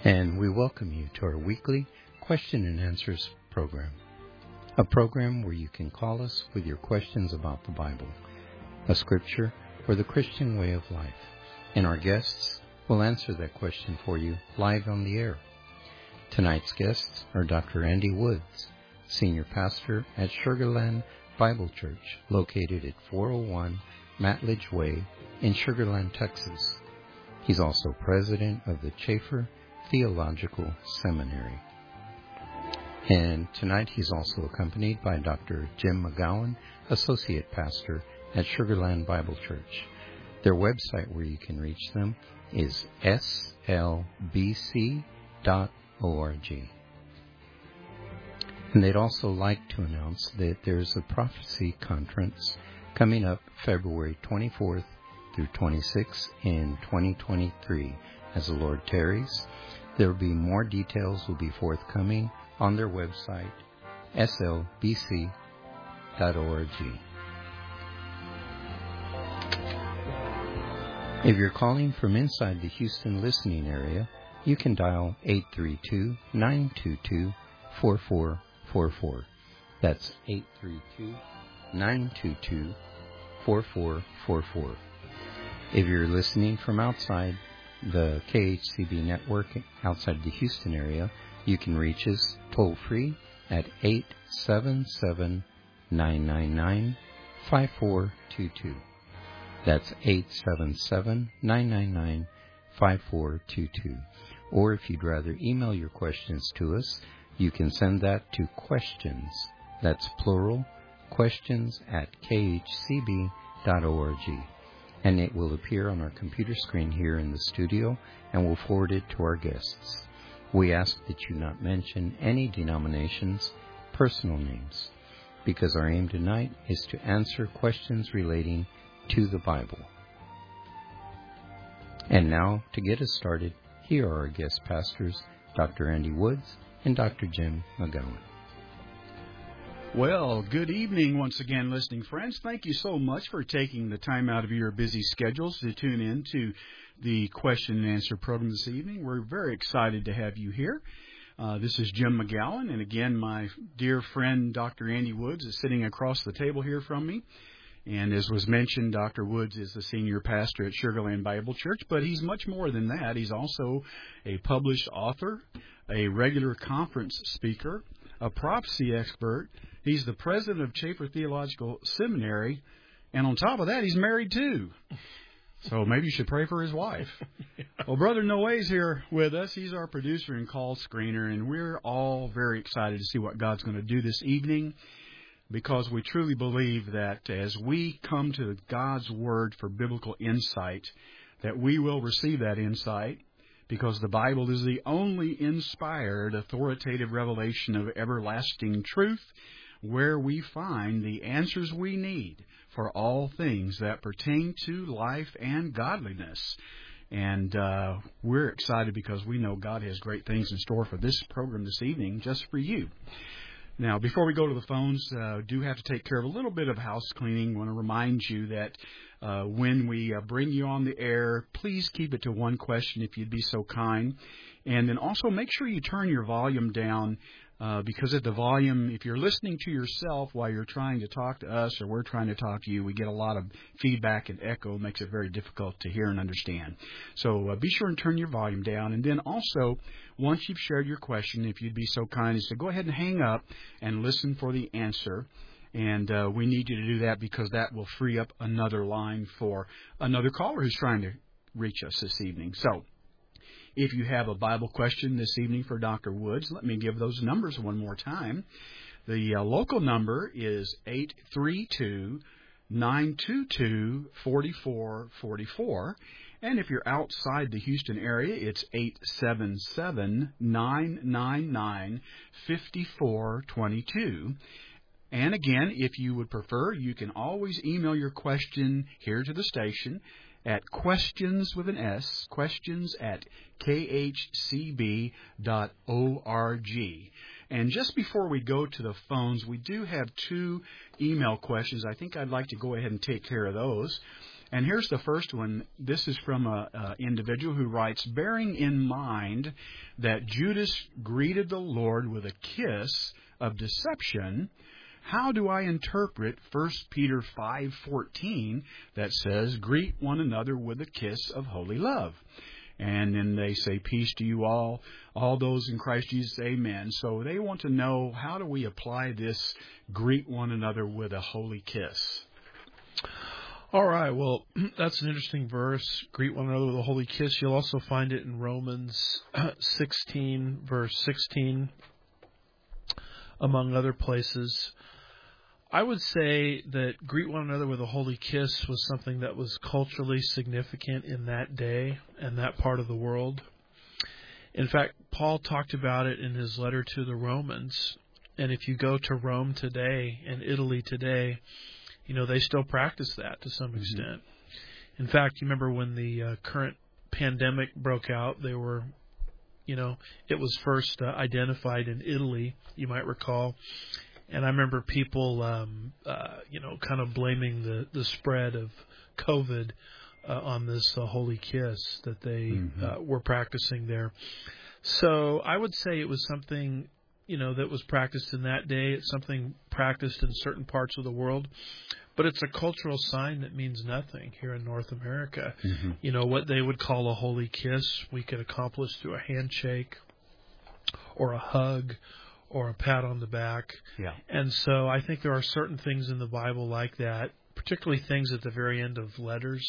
And we welcome you to our weekly Question and Answers program, a program where you can call us with your questions about the Bible, a scripture, or the Christian way of life, and our guests will answer that question for you live on the air. Tonight's guests are Dr. Andy Woods, Senior Pastor at Sugar Land Bible Church, located at 401 Matledge Way in Sugar Land, Texas. He's also President of the Chafer Theological Seminary. And tonight he's also accompanied by Dr. Jim McGowan, Associate Pastor at Sugar Land Bible Church. Their website where you can reach them is slbc.org. And they'd also like to announce that there's a prophecy conference coming up February 24th through 26th in 2023 as the Lord tarries. There will be more details will be forthcoming on their website, slbc.org. If you're calling from inside the Houston listening area, you can dial 832-922-4444. That's 832-922-4444. If you're listening from outside the KHCB network outside the Houston area, you can reach us toll-free at 877-999-5422. That's 877-999-5422. Or if you'd rather email your questions to us, you can send that to questions, that's plural, questions at khcb.org. And it will appear on our computer screen here in the studio, and we'll forward it to our guests. We ask that you not mention any denominations' personal names, because our aim tonight is to answer questions relating to the Bible. And now, to get us started, here are our guest pastors, Dr. Andy Woods and Dr. Jim McGowan. Well, good evening once again, listening friends. Thank you so much for taking the time out of your busy schedules to tune in to the question and answer program this evening. We're very excited to have you here. This is Jim McGowan, and again, my dear friend Dr. Andy Woods is sitting across the table here from me. And as was mentioned, Dr. Woods is the senior pastor at Sugar Land Bible Church, but he's much more than that. He's also a published author, a regular conference speaker, a prophecy expert. He's the president of Chafer Theological Seminary, and on top of that, he's married too. So maybe you should pray for his wife. Well, Brother Noé's here with us. He's our producer and call screener, and we're all very excited to see what God's going to do this evening, because we truly believe that as we come to God's Word for biblical insight, that we will receive that insight, because the Bible is the only inspired, authoritative revelation of everlasting truth, where we find the answers we need for all things that pertain to life and godliness. And we're excited because we know God has great things in store for this program this evening, just for you. Now, before we go to the phones, do have to take care of a little bit of house cleaning. I want to remind you that when we bring you on the air, please keep it to one question if you'd be so kind. And then also make sure you turn your volume down, because at the volume, if you're listening to yourself while you're trying to talk to us or we're trying to talk to you, we get a lot of feedback and echo. It makes it very difficult to hear and understand. So be sure and turn your volume down. And then also, once you've shared your question, if you'd be so kind as to go ahead and hang up and listen for the answer. And we need you to do that because that will free up another line for another caller who's trying to reach us this evening. So if you have a Bible question this evening for Dr. Woods, let me give those numbers one more time. The local number is 832-922-4444. And if you're outside the Houston area, it's 877-999-5422. And again, if you would prefer, you can always email your question here to the station at questions with an S, questions at khcb.org. And just before we go to the phones, we do have two email questions. I think I'd like to go ahead and take care of those. And here's the first one. This is from an individual who writes, bearing in mind that Judas greeted the Lord with a kiss of deception, how do I interpret 1 Peter 5:14 that says, greet one another with a kiss of holy love? And then they say, peace to you all those in Christ Jesus, amen. So they want to know, how do we apply this greet one another with a holy kiss? All right, well, that's an interesting verse, greet one another with a holy kiss. You'll also find it in Romans 16, verse 16, among other places. I would say that greet one another with a holy kiss was something that was culturally significant in that day and that part of the world. In fact, Paul talked about it in his letter to the Romans. And if you go to Rome today and Italy today, you know, they still practice that to some extent. In fact, you remember when the current pandemic broke out, they were, you know, it was first identified in Italy, you might recall. And I remember people, you know, kind of blaming the spread of COVID on this holy kiss that they were practicing there. So I would say it was something, you know, that was practiced in that day. It's something practiced in certain parts of the world. But it's a cultural sign that means nothing here in North America. You know, what they would call a holy kiss, we could accomplish through a handshake or a hug or a pat on the back. Yeah. And so I think there are certain things in the Bible like that, particularly things at the very end of letters,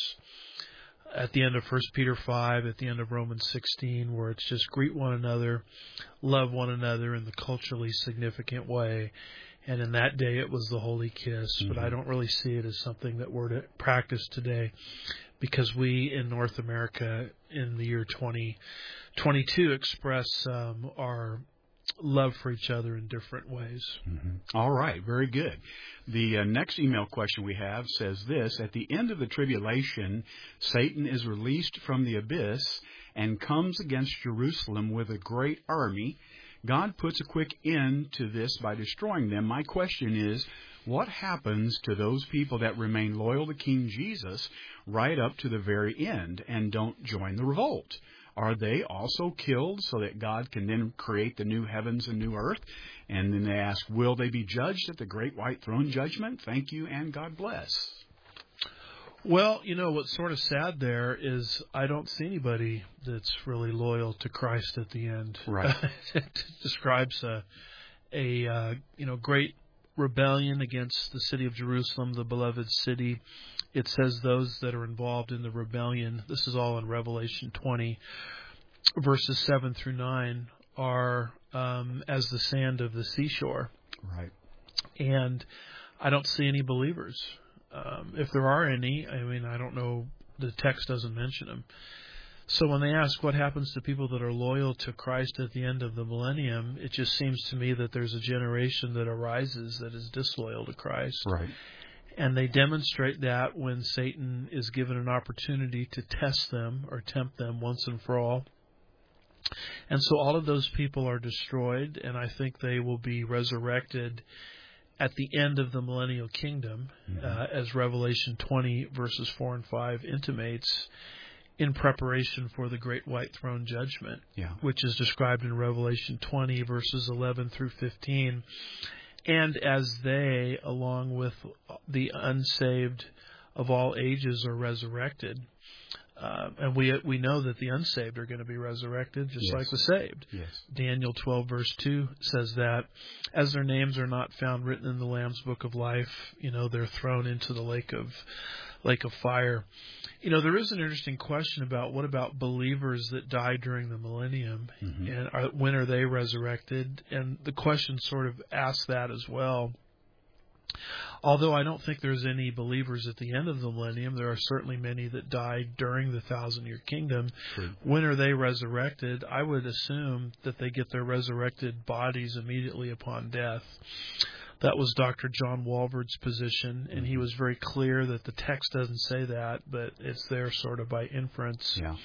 at the end of 1 Peter 5, at the end of Romans 16, where it's just greet one another, love one another in the culturally significant way. And in that day, it was the holy kiss. But I don't really see it as something that we're to practice today, because we in North America in the year 2022 express our love for each other in different ways. All right, very good. The next email question we have says this: at the end of the tribulation, Satan is released from the abyss and comes against Jerusalem with a great army. God puts a quick end to this by destroying them. My question is, what happens to those people that remain loyal to King Jesus right up to the very end and don't join the revolt? Are they also killed so that God can then create the new heavens and new earth? And then they ask, will they be judged at the great white throne judgment? Thank you, and God bless. Well, you know, what's sort of sad there is I don't see anybody that's really loyal to Christ at the end. Right. It describes a you know, great rebellion against the city of Jerusalem, the beloved city. It says those that are involved in the rebellion, this is all in Revelation 20, verses 7 through 9, are as the sand of the seashore. Right. And I don't see any believers. If there are any, I mean, I don't know, the text doesn't mention them. So when they ask what happens to people that are loyal to Christ at the end of the millennium, it just seems to me that there's a generation that arises that is disloyal to Christ. Right. And they demonstrate that when Satan is given an opportunity to test them or tempt them once and for all. And so all of those people are destroyed, and I think they will be resurrected at the end of the millennial kingdom, as Revelation 20, verses 4 and 5 intimates, in preparation for the great white throne judgment, which is described in Revelation 20, verses 11 through 15. And as they, along with the unsaved of all ages, are resurrected, and we know that the unsaved are going to be resurrected just like the saved. Yes. Daniel 12, verse 2 says that as their names are not found written in the Lamb's Book of Life, you know, they're thrown into the lake of fire. You know, there is an interesting question about what about believers that die during the millennium, and when are they resurrected? And the question sort of asks that as well. Although I don't think there's any believers at the end of the millennium, there are certainly many that died during the 1,000-year kingdom. True. When are they resurrected? I would assume that they get their resurrected bodies immediately upon death. That was Dr. John Walvoord's position, and he was very clear that the text doesn't say that, but it's there sort of by inference. Yeah.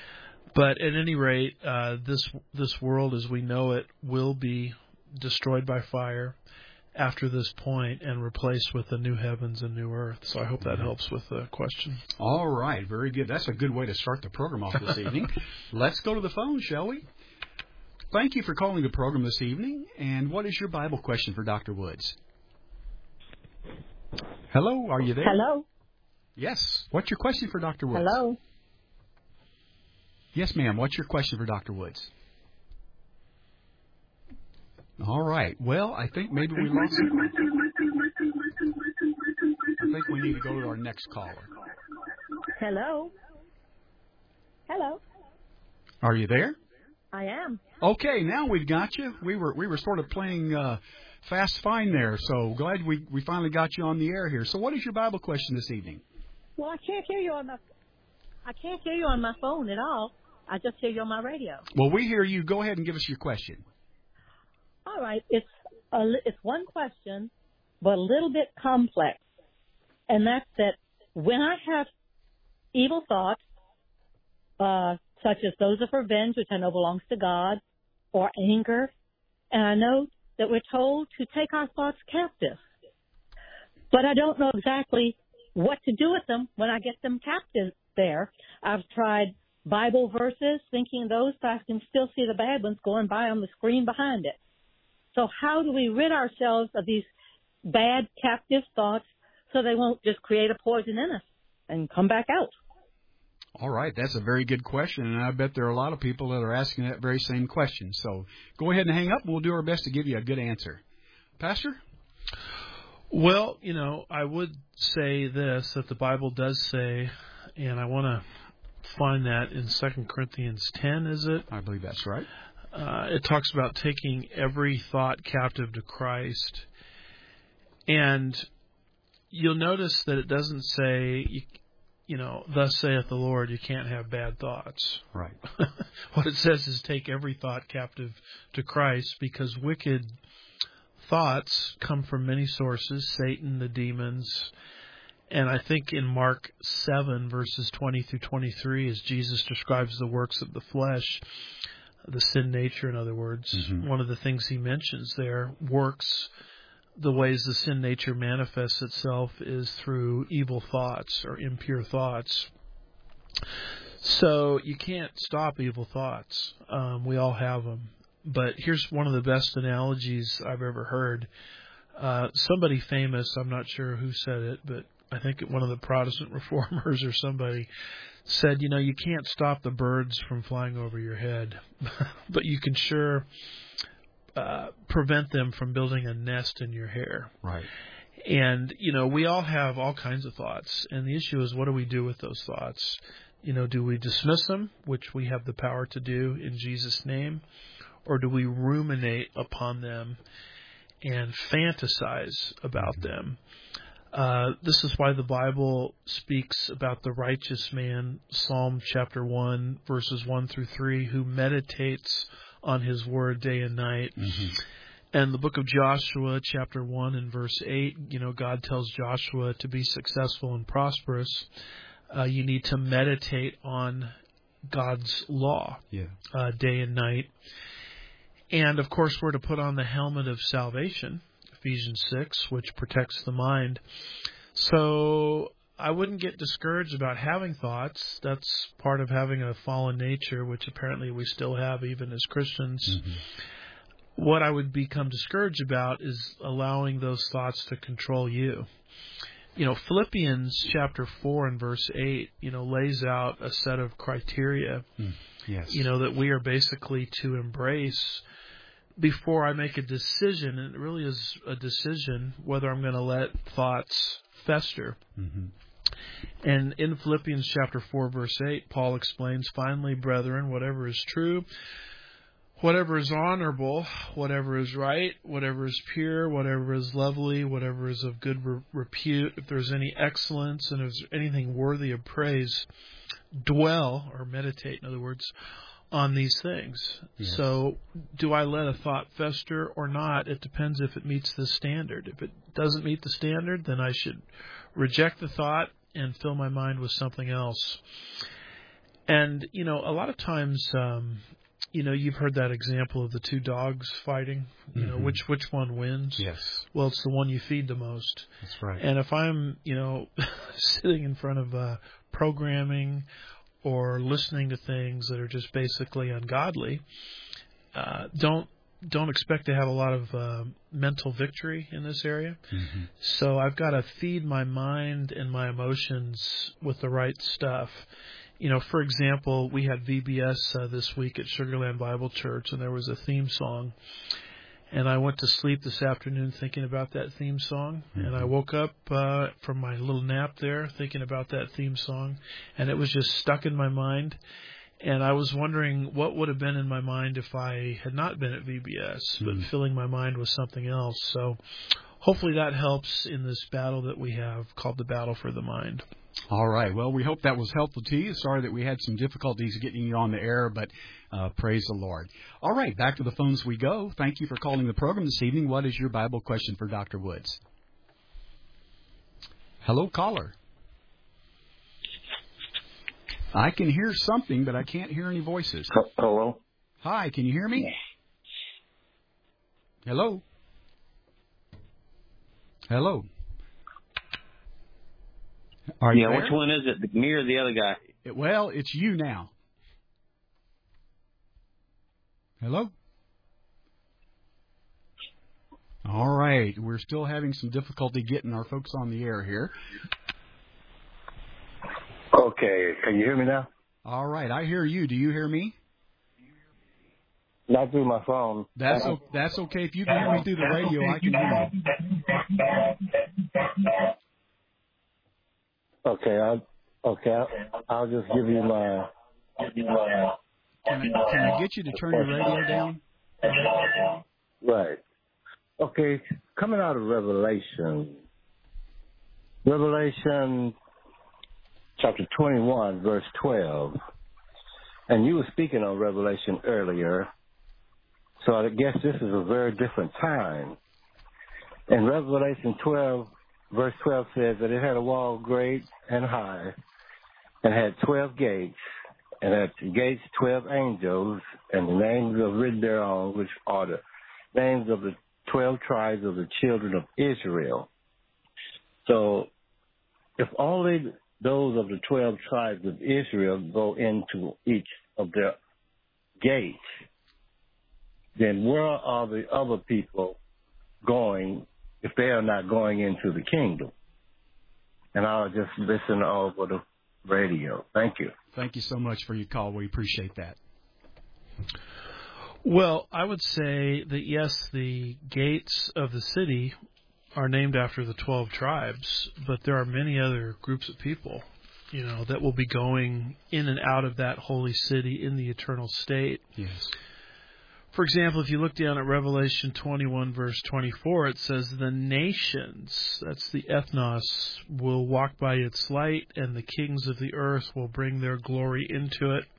But at any rate, this world as we know it will be destroyed by fire. after this point and replaced with a new heavens and new earth. So I hope that helps with the question. All right, very good. That's a good way to start the program off this evening. Let's go to the phone, shall we? Thank you for calling the program this evening. And what is your Bible question for Dr. Woods? Hello, are you there? Hello. Yes. What's your question for Dr. Woods? Hello. Yes, ma'am. What's your question for Dr. Woods? All right. Well, I think maybe we lost him. I think we need to go to our next caller. Hello. Hello. Are you there? I am. Okay, now we've got you. We were sort of playing fast fine there, so glad we finally got you on the air here. So what is your Bible question this evening? Well, I can't hear you on my phone at all. I just hear you on my radio. Well, we hear you. Go ahead and give us your question. All right. It's one question, but a little bit complex. And that's that when I have evil thoughts, such as those of revenge, which I know belongs to God, or anger, and I know that we're told to take our thoughts captive. But I don't know exactly what to do with them when I get them captive there. I've tried Bible verses, thinking those, but I can still see the bad ones going by on the screen behind it. So how do we rid ourselves of these bad captive thoughts so they won't just create a poison in us and come back out? All right, that's a very good question, and I bet there are a lot of people that are asking that very same question. So go ahead and hang up, and we'll do our best to give you a good answer. Pastor? Well, I would say this, that the Bible does say, and I want to find that in 2 Corinthians 10, is it? I believe that's right. It talks about taking every thought captive to Christ. And you'll notice that it doesn't say, thus saith the Lord, you can't have bad thoughts. Right. What it says is take every thought captive to Christ, because wicked thoughts come from many sources, Satan, the demons. And I think in Mark 7, verses 20 through 23, as Jesus describes the works of the flesh, the sin nature, in other words, one of the things he mentions there, works, the ways the sin nature manifests itself is through evil thoughts or impure thoughts. So you can't stop evil thoughts. We all have them. But here's one of the best analogies I've ever heard. Somebody famous, I'm not sure who said it, but I think one of the Protestant reformers or somebody said, you can't stop the birds from flying over your head, but you can sure prevent them from building a nest in your hair. Right. And, we all have all kinds of thoughts, and the issue is, what do we do with those thoughts? Do we dismiss them, which we have the power to do in Jesus' name, or do we ruminate upon them and fantasize about them? This is why the Bible speaks about the righteous man, Psalm chapter 1, verses 1 through 3, who meditates on his word day and night. And the book of Joshua, chapter 1 and verse 8, God tells Joshua to be successful and prosperous, you need to meditate on God's law day and night. And, of course, we're to put on the helmet of salvation, Ephesians 6, which protects the mind. So I wouldn't get discouraged about having thoughts. That's part of having a fallen nature, which apparently we still have even as Christians. What I would become discouraged about is allowing those thoughts to control you. Philippians chapter 4 and verse 8, lays out a set of criteria, that we are basically to embrace before I make a decision, and it really is a decision whether I'm going to let thoughts fester. And in Philippians chapter 4, verse 8, Paul explains, finally, brethren, whatever is true, whatever is honorable, whatever is right, whatever is pure, whatever is lovely, whatever is of good repute, if there's any excellence and if there's anything worthy of praise, dwell, or meditate, in other words, on these things. So do I let a thought fester or not? It depends if it meets the standard. If it doesn't meet the standard, then I should reject the thought and fill my mind with something else. And, a lot of times, you've heard that example of the two dogs fighting, which one wins. Yes. Well, it's the one you feed the most. That's right. And if I'm, sitting in front of programming or listening to things that are just basically ungodly, don't expect to have a lot of mental victory in this area. Mm-hmm. So I've got to feed my mind and my emotions with the right stuff. For example, we had VBS this week at Sugarland Bible Church, and there was a theme song. And I went to sleep this afternoon thinking about that theme song. Mm-hmm. And I woke up from my little nap there thinking about that theme song. And it was just stuck in my mind. And I was wondering what would have been in my mind if I had not been at VBS, but filling my mind with something else. So hopefully that helps in this battle that we have called the Battle for the Mind. All right. Well, we hope that was helpful to you. Sorry that we had some difficulties getting you on the air, but praise the Lord. All right. Back to the phones we go. Thank you for calling the program this evening. What is your Bible question for Dr. Woods? Hello, caller. I can hear something, but I can't hear any voices. Hello? Hi, can you hear me? Hello? Hello? Are you there? Which one is it, me or the other guy? Well, it's you now. Hello? All right. We're still having some difficulty getting our folks on the air here. Okay. Can you hear me now? All right. I hear you. Do you hear me? Not through my phone. That's okay. If you can hear me through the radio, I can hear you. I'll just give you my. Can I get you to turn your radio down? Right. Okay. Coming out of Revelation chapter 21, verse 12. And you were speaking on Revelation earlier. So I guess this is a very different time. In Revelation 12, verse 12 says that it had a wall great and high and had 12 gates, and at the gates 12 angels, and the names are written thereon, which are the names of the 12 tribes of the children of Israel. So if only those of the 12 tribes of Israel go into each of their gates, then where are the other people going if they are not going into the kingdom? And I'll just listen over the radio. Thank you. Thank you so much for your call. We appreciate that. Well, I would say that, yes, the gates of the city are named after the 12 tribes, but there are many other groups of people, that will be going in and out of that holy city in the eternal state. Yes. For example, if you look down at Revelation 21, verse 24, it says, the nations, that's the ethnos, will walk by its light, and the kings of the earth will bring their glory into it.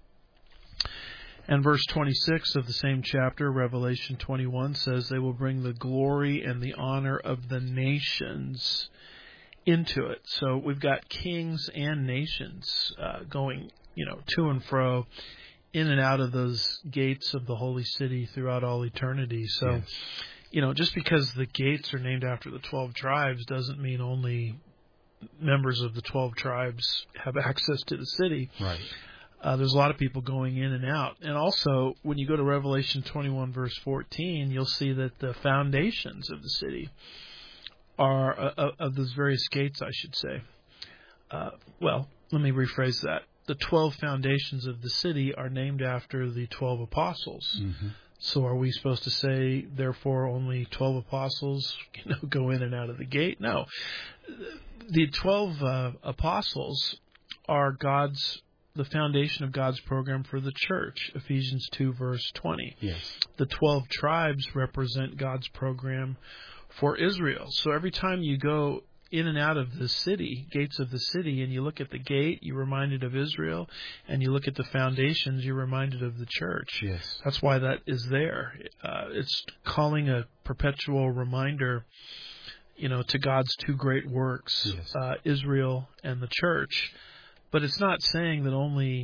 And verse 26 of the same chapter, Revelation 21, says they will bring the glory and the honor of the nations into it. So we've got kings and nations going, to and fro, in and out of those gates of the holy city throughout all eternity. So, yes. Just because the gates are named after the 12 tribes doesn't mean only members of the 12 tribes have access to the city. Right. There's a lot of people going in and out. And also, when you go to Revelation 21, verse 14, you'll see that the foundations of the city are, of those various gates, I should say. Well, let me rephrase that. The 12 foundations of the city are named after the 12 apostles. Mm-hmm. So are we supposed to say, therefore, only 12 apostles go in and out of the gate? No. The 12 apostles are the foundation of God's program for the church, Ephesians 2, verse 20. Yes. The 12 tribes represent God's program for Israel. So every time you go in and out of the city, gates of the city, and you look at the gate, you're reminded of Israel, and you look at the foundations, you're reminded of the church. Yes. That's why that is there. It's calling a perpetual reminder, to God's two great works, yes. Israel and the church. But it's not saying that only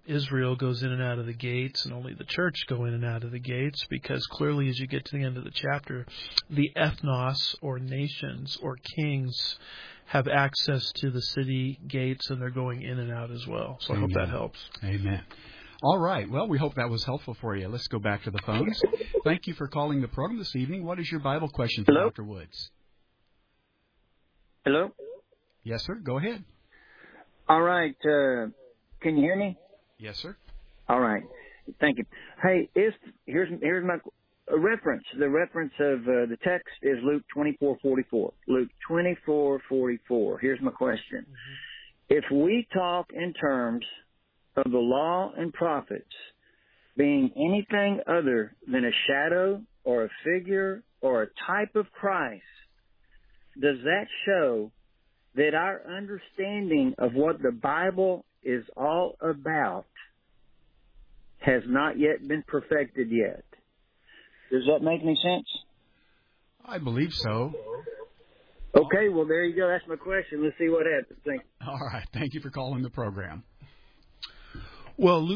Israel goes in and out of the gates, and only the church go in and out of the gates, because clearly as you get to the end of the chapter, the ethnos, or nations, or kings, have access to the city gates, and they're going in and out as well. So Amen. I hope that helps. Amen. All right. Well, we hope that was helpful for you. Let's go back to the phones. Thank you for calling the program this evening. What is your Bible question for Hello? Dr. Woods? Hello? Yes, sir. Go ahead. All right. Can you hear me? Yes, sir. All right. Thank you. Hey, here's my reference. The reference of the text is Luke 24:44. Luke 24:44. Here's my question. Mm-hmm. If we talk in terms of the law and prophets being anything other than a shadow or a figure or a type of Christ, does that show that our understanding of what the Bible is all about has not yet been perfected yet? Does that make any sense? I believe so. Okay, well, there you go. That's my question. Let's see what happens. Thanks. All right. Thank you for calling the program. Well, Luke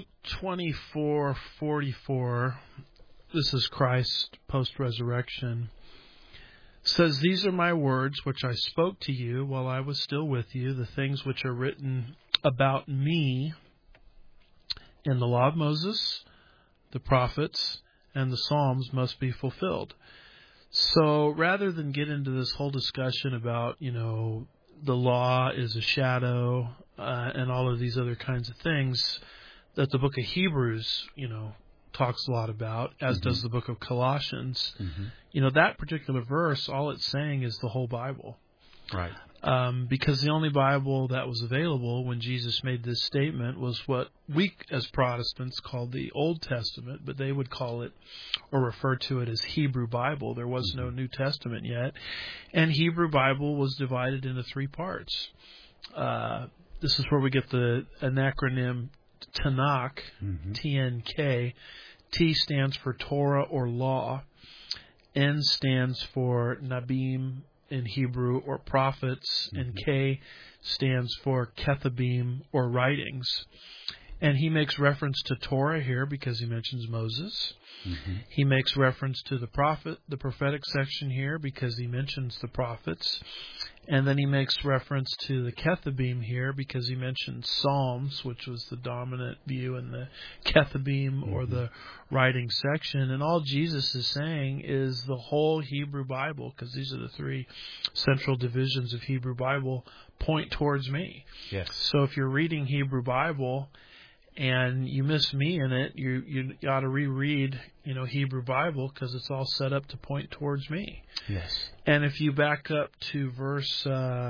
24:44, this is Christ post-resurrection, says, "These are my words which I spoke to you while I was still with you, the things which are written about me in the law of Moses, the prophets, and the Psalms must be fulfilled." So rather than get into this whole discussion about, the law is a shadow and all of these other kinds of things that the book of Hebrews, talks a lot about, as does the book of Colossians, that particular verse, all it's saying is the whole Bible. Right. Because the only Bible that was available when Jesus made this statement was what we as Protestants called the Old Testament, but they would call it or refer to it as Hebrew Bible. There was no New Testament yet. And Hebrew Bible was divided into three parts. This is where we get the acronym Tanakh, TNK. T stands for Torah or law. N stands for Nabim in Hebrew, or prophets, and K stands for Kethabim, or writings. And he makes reference to Torah here because he mentions Moses. He makes reference to the prophetic section here because he mentions the prophets. And then he makes reference to the Kethabim here because he mentions Psalms, which was the dominant view in the Kethabim, or the writing section. And all Jesus is saying is the whole Hebrew Bible, because these are the three central divisions of Hebrew Bible, point towards me. Yes. So if you're reading Hebrew Bible and you miss me in it, you ought to reread, Hebrew Bible, because it's all set up to point towards me. Yes. And if you back up to verse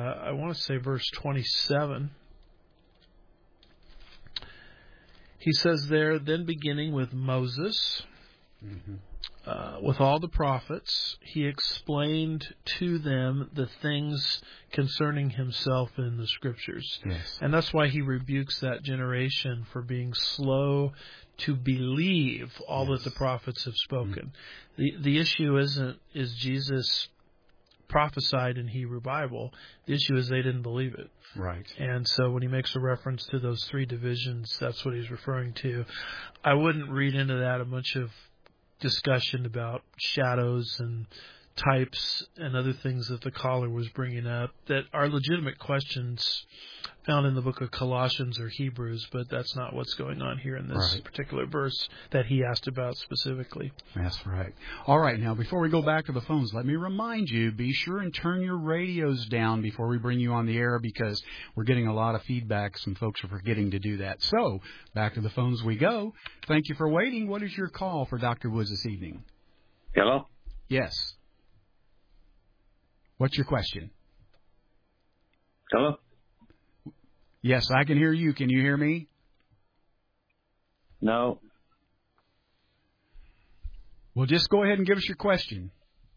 27, he says there, then beginning with Moses, with all the prophets, he explained to them the things concerning himself in the Scriptures. Yes. And that's why he rebukes that generation for being slow to believe all that the prophets have spoken. The issue is Jesus prophesied in Hebrew Bible. The issue is they didn't believe it. Right. And so when he makes a reference to those three divisions, that's what he's referring to. I wouldn't read into that a bunch of discussion about shadows and types and other things that the caller was bringing up that are legitimate questions found in the book of Colossians or Hebrews, but that's not what's going on here in this particular verse that he asked about specifically. That's right. All right, now before we go back to the phones, let me remind you, be sure and turn your radios down before we bring you on the air, because we're getting a lot of feedback. Some folks are forgetting to do that. So, back to the phones we go. Thank you for waiting. What is your call for Dr. Woods this evening? Hello? Yes. What's your question? Hello? Yes, I can hear you. Can you hear me? No. Well, just go ahead and give us your question.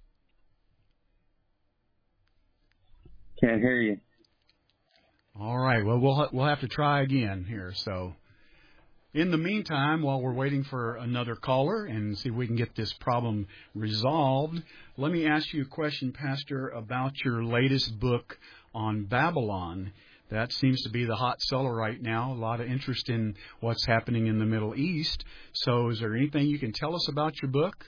Can't hear you. All right. Well, we'll have to try again here. So, in the meantime, while we're waiting for another caller and see if we can get this problem resolved, let me ask you a question, Pastor, about your latest book on Babylon. That seems to be the hot seller right now. A lot of interest in what's happening in the Middle East. So is there anything you can tell us about your book?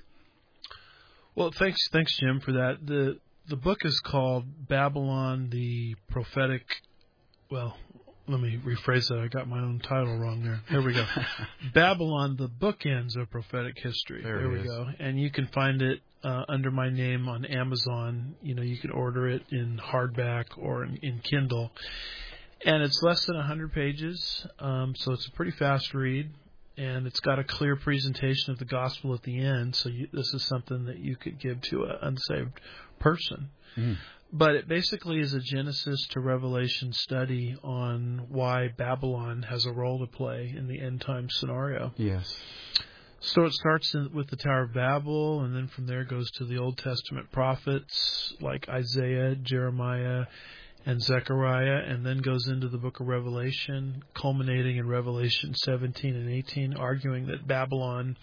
Well, thanks, Jim, for that. The book is called Babylon, the Prophetic. Well, let me rephrase that. I got my own title wrong there. Here we go. Babylon, the Bookends of Prophetic History. There we go. And you can find it under my name on Amazon. You know, you can order it in hardback or in Kindle. And it's less than 100 pages, so it's a pretty fast read. And it's got a clear presentation of the gospel at the end, so this is something that you could give to an unsaved person. Mm. But it basically is a Genesis to Revelation study on why Babylon has a role to play in the end-time scenario. Yes. So it starts with the Tower of Babel, and then from there goes to the Old Testament prophets like Isaiah, Jeremiah, and Zechariah, and then goes into the book of Revelation, culminating in Revelation 17 and 18, arguing that Babylon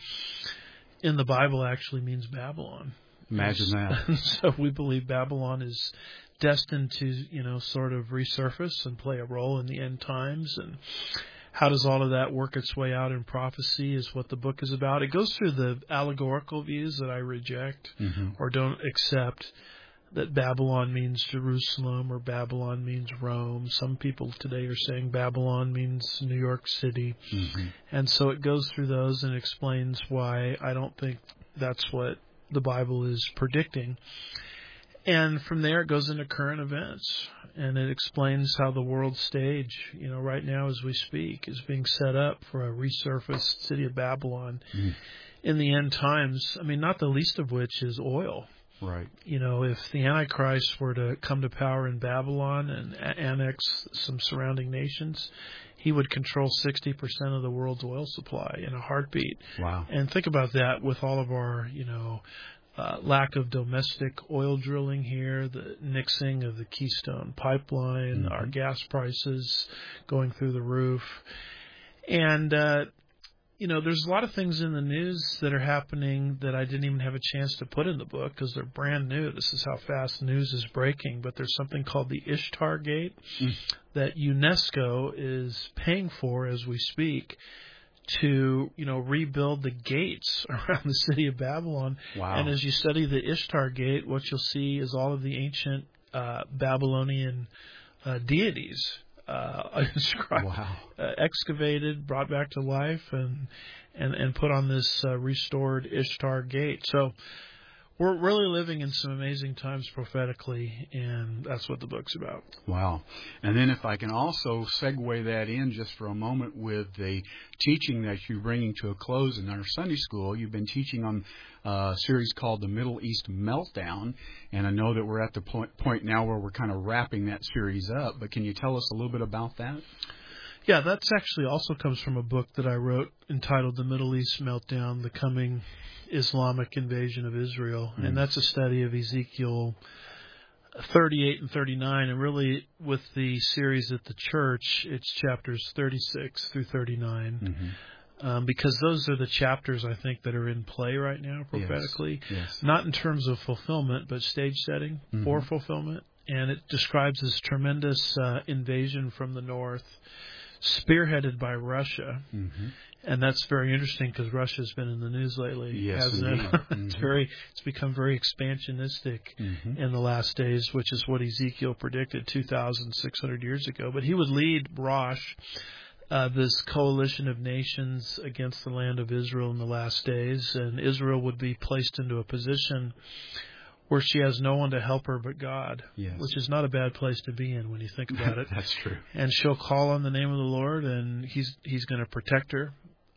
in the Bible actually means Babylon. Imagine that. So we believe Babylon is destined to, you know, sort of resurface and play a role in the end times. And how does all of that work its way out in prophecy is what the book is about. It goes through the allegorical views that I reject or don't accept, that Babylon means Jerusalem or Babylon means Rome. Some people today are saying Babylon means New York City. Mm-hmm. And so it goes through those and explains why I don't think that's what the Bible is predicting. And from there it goes into current events, and it explains how the world stage, you know, right now as we speak, is being set up for a resurfaced city of Babylon in the end times. I mean, not the least of which is oil. Right. You know, if the Antichrist were to come to power in Babylon and annex some surrounding nations, he would control 60% of the world's oil supply in a heartbeat. Wow. And think about that with all of our, you know, lack of domestic oil drilling here, the nixing of the Keystone Pipeline, our gas prices going through the roof. And, you know, there's a lot of things in the news that are happening that I didn't even have a chance to put in the book because they're brand new. This is how fast news is breaking. But there's something called the Ishtar Gate that UNESCO is paying for as we speak to, you know, rebuild the gates around the city of Babylon. Wow. And as you study the Ishtar Gate, what you'll see is all of the ancient Babylonian deities excavated, brought back to life, and put on this restored Ishtar Gate. So we're really living in some amazing times prophetically, and that's what the book's about. Wow. And then if I can also segue that in just for a moment with the teaching that you're bringing to a close in our Sunday school. You've been teaching on a series called The Middle East Meltdown, and I know that we're at the point now where we're kind of wrapping that series up, but can you tell us a little bit about that? Yeah, that's actually also comes from a book that I wrote entitled The Middle East Meltdown, The Coming Islamic Invasion of Israel. And that's a study of Ezekiel 38 and 39. And really, with the series at the church, it's chapters 36 through 39. Because those are the chapters, I think, that are in play right now prophetically. Yes. Not in terms of fulfillment, but stage setting for fulfillment. And it describes this tremendous invasion from the north, spearheaded by Russia. And that's very interesting because Russia's been in the news lately, hasn't it? It's become very expansionistic in the last days, which is what Ezekiel predicted 2,600 years ago. But he would lead Rosh, this coalition of nations against the land of Israel in the last days, and Israel would be placed into a position where she has no one to help her but God, which is not a bad place to be in when you think about it. That's true. And she'll call on the name of the Lord, and He's going to protect her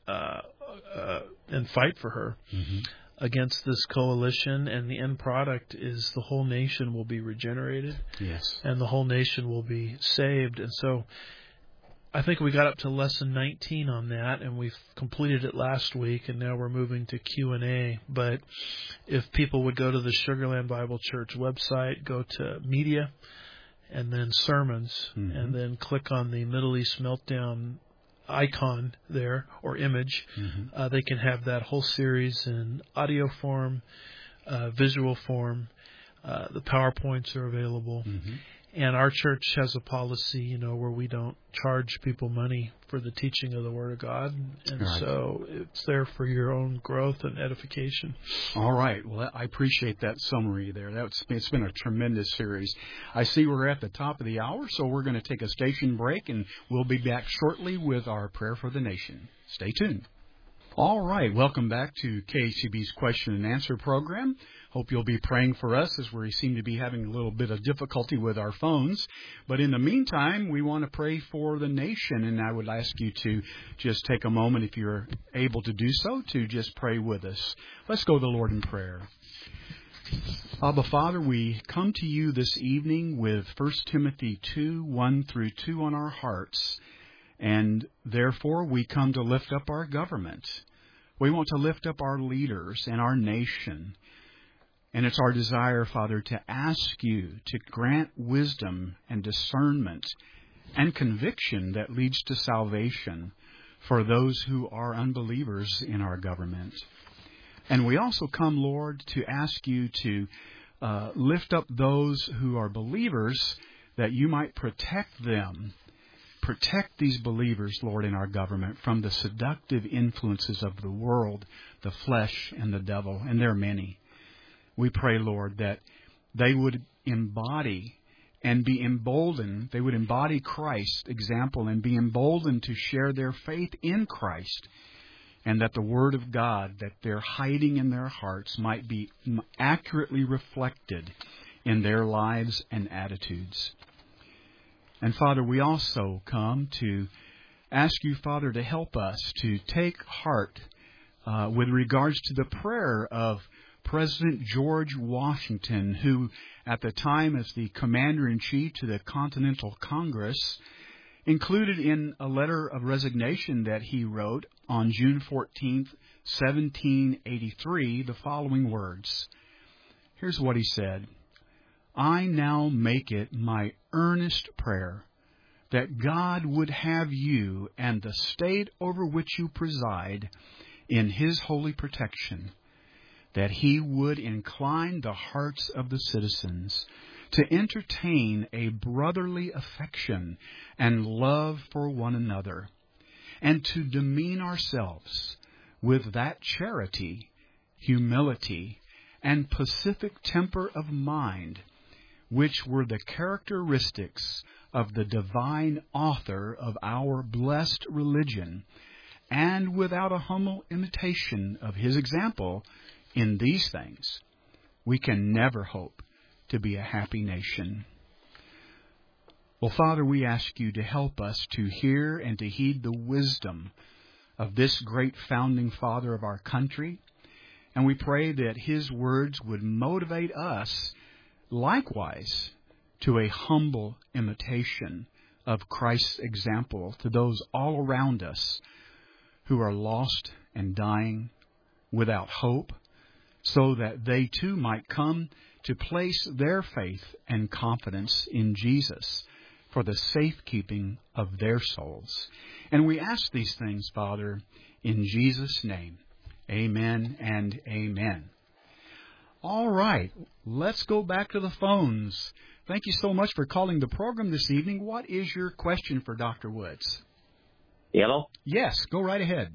and fight for her against this coalition. And the end product is the whole nation will be regenerated, and the whole nation will be saved. And so I think we got up to lesson 19 on that, and we've completed it last week, and now we're moving to Q&A. But if people would go to the Sugar Land Bible Church website, go to Media, and then Sermons, and then click on the Middle East Meltdown icon there, or image, they can have that whole series in audio form, visual form. The PowerPoints are available. Mm-hmm. And our church has a policy, where we don't charge people money for the teaching of the Word of God. And right. So it's there for your own growth and edification. All right. Well, I appreciate that summary there. It's been a tremendous series. I see we're at the top of the hour, so we're going to take a station break, and we'll be back shortly with our prayer for the nation. Stay tuned. All right. Welcome back to KHCB's Question and Answer program. Hope you'll be praying for us as we seem to be having a little bit of difficulty with our phones. But in the meantime, we want to pray for the nation, and I would ask you to just take a moment, if you're able to do so, to just pray with us. Let's go to the Lord in prayer. Abba, Father, we come to you this evening with 1 Timothy 2, 1 through 2 on our hearts. And therefore, we come to lift up our government. We want to lift up our leaders and our nation. And it's our desire, Father, to ask you to grant wisdom and discernment and conviction that leads to salvation for those who are unbelievers in our government. And we also come, Lord, to ask you to lift up those who are believers, that you might protect them. Protect these believers, Lord, in our government from the seductive influences of the world, the flesh, and the devil, and there are many. We pray, Lord, that they would embody and be emboldened. They would embody Christ's example and be emboldened to share their faith in Christ, and that the Word of God that they're hiding in their hearts might be accurately reflected in their lives and attitudes. And, Father, we also come to ask you, Father, to help us to take heart with regards to the prayer of President George Washington, who at the time as the Commander-in-Chief to the Continental Congress, included in a letter of resignation that he wrote on June 14th, 1783, the following words. Here's what he said. I now make it my earnest prayer that God would have you and the state over which you preside in His holy protection, that He would incline the hearts of the citizens to entertain a brotherly affection and love for one another, and to demean ourselves with that charity, humility, and pacific temper of mind which were the characteristics of the divine author of our blessed religion, and without a humble imitation of His example in these things, we can never hope to be a happy nation. Well, Father, we ask you to help us to hear and to heed the wisdom of this great founding father of our country, and we pray that his words would motivate us likewise to a humble imitation of Christ's example to those all around us who are lost and dying without hope, so that they too might come to place their faith and confidence in Jesus for the safekeeping of their souls. And we ask these things, Father, in Jesus' name. Amen and amen. All right, let's go back to the phones. Thank you so much for calling the program this evening. What is your question for Dr. Woods? Hello? Yes, go right ahead.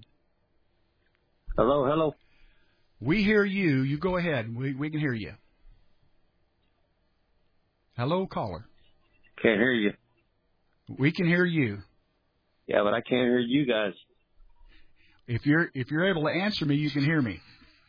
Hello. We hear you. You go ahead. We can hear you. Hello, caller. Can't hear you. We can hear you. Yeah, but I can't hear you guys. If you're able to answer me, you can hear me.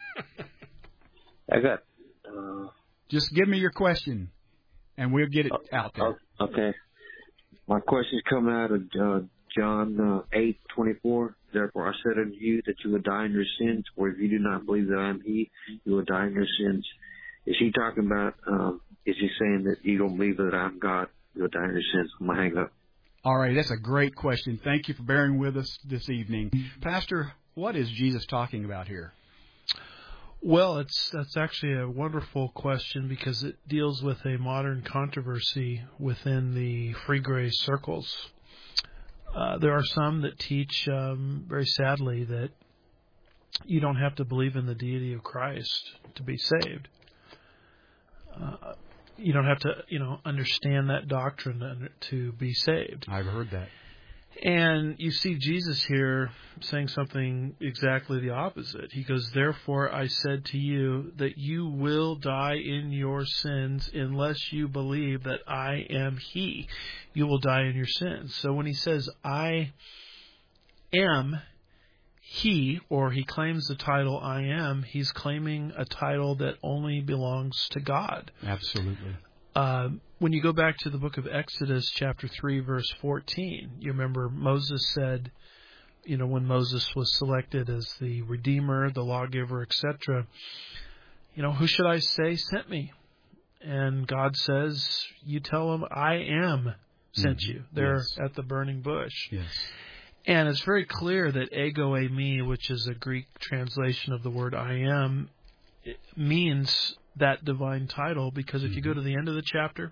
I got. Just give me your question, and we'll get it out there. Okay. My question's coming out of John 8:24. Therefore, I said unto you that you will die in your sins, or if you do not believe that I am He, you will die in your sins. Is he talking about? Is he saying that you don't believe that I'm God, you will die in your sins? I'm gonna hang up. All right, that's a great question. Thank you for bearing with us this evening, Pastor. What is Jesus talking about here? Well, that's actually a wonderful question because it deals with a modern controversy within the free grace circles. There are some that teach, very sadly, that you don't have to believe in the deity of Christ to be saved. you don't have to, understand that doctrine to be saved. I've heard that. And you see Jesus here saying something exactly the opposite. He goes, therefore I said to you that you will die in your sins unless you believe that I am He. You will die in your sins. So when he says, I am He, or he claims the title I am, he's claiming a title that only belongs to God. Absolutely. When you go back to the book of Exodus, chapter 3, verse 14, you remember Moses said, when Moses was selected as the Redeemer, the lawgiver, etc., who should I say sent me? And God says, you tell him, I am sent you. There at the burning bush. Yes. And it's very clear that ego eimi, which is a Greek translation of the word I am, it means that divine title, because if you go to the end of the chapter,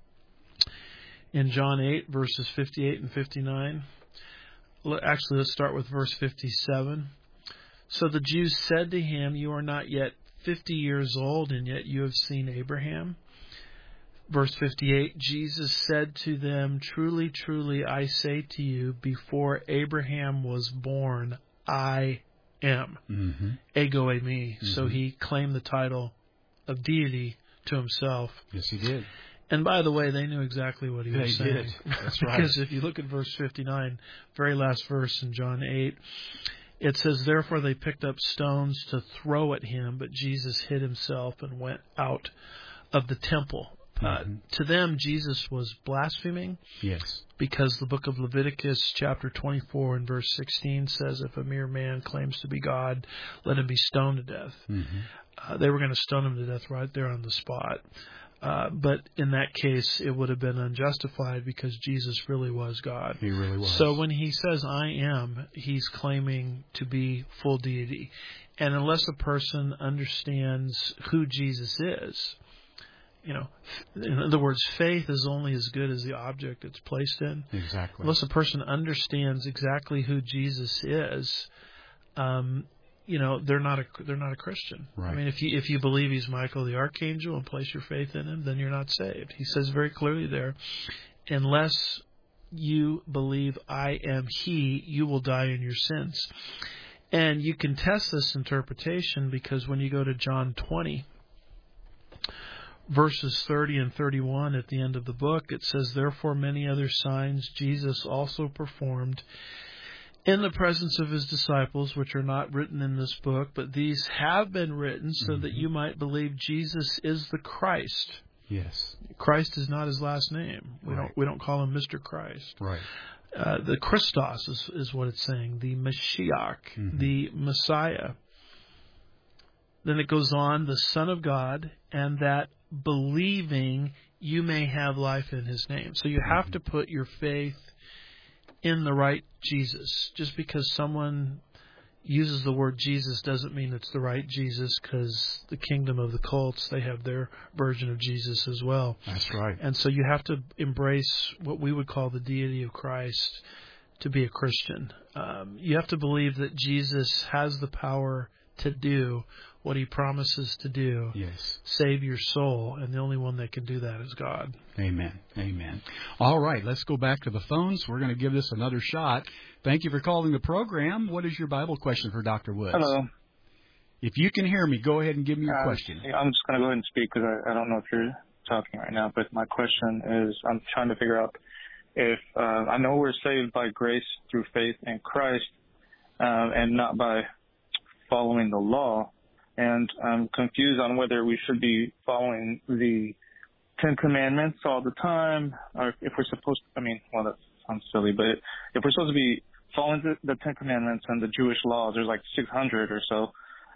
in John 8, verses 58 and 59, actually let's start with verse 57. So the Jews said to him, you are not yet 50 years old, and yet you have seen Abraham. Verse 58, Jesus said to them, truly, truly, I say to you, before Abraham was born, I am. Ego eimi. So he claimed the title of deity to himself. Yes, he did. And by the way, they knew exactly what he was saying. They did. That's right. Because if you look at verse 59, very last verse in John 8, it says, therefore they picked up stones to throw at him, but Jesus hid himself and went out of the temple. To them, Jesus was blaspheming. Yes. Because the book of Leviticus, chapter 24 and verse 16 says, if a mere man claims to be God, let him be stoned to death. They were going to stone him to death right there on the spot. But in that case, it would have been unjustified because Jesus really was God. He really was. So when he says, I am, he's claiming to be full deity. And unless a person understands who Jesus is, in other words, faith is only as good as the object it's placed in. Exactly. Unless a person understands exactly who Jesus is, they're not a Christian. Right. I mean, if you believe he's Michael the Archangel and place your faith in him, then you're not saved. He says very clearly there, unless you believe I am He, you will die in your sins. And you can test this interpretation because when you go to John 20, verses 30 and 31 at the end of the book, it says, therefore many other signs Jesus also performed in the presence of his disciples, which are not written in this book, but these have been written so that you might believe Jesus is the Christ. Yes. Christ is not his last name. We don't call him Mr. Christ. Right. The Christos is what it's saying, the Mashiach, the Messiah. Then it goes on, the Son of God, and that believing you may have life in his name. So you have to put your faith in the right Jesus. Just because someone uses the word Jesus doesn't mean it's the right Jesus, because the kingdom of the cults, they have their version of Jesus as well. That's right. And so you have to embrace what we would call the deity of Christ to be a Christian. You have to believe that Jesus has the power to do what he promises to do. Yes. Save your soul, and the only one that can do that is God. Amen. Amen. All right, let's go back to the phones. We're going to give this another shot. Thank you for calling the program. What is your Bible question for Dr. Woods? Hello. If you can hear me, go ahead and give me your question. I'm just going to go ahead and speak because I don't know if you're talking right now, but my question is, I'm trying to figure out if I know we're saved by grace through faith in Christ and not by following the law. And I'm confused on whether we should be following the Ten Commandments all the time, or if we're supposed to, that sounds silly, but if we're supposed to be following the Ten Commandments and the Jewish laws, there's like 600 or so,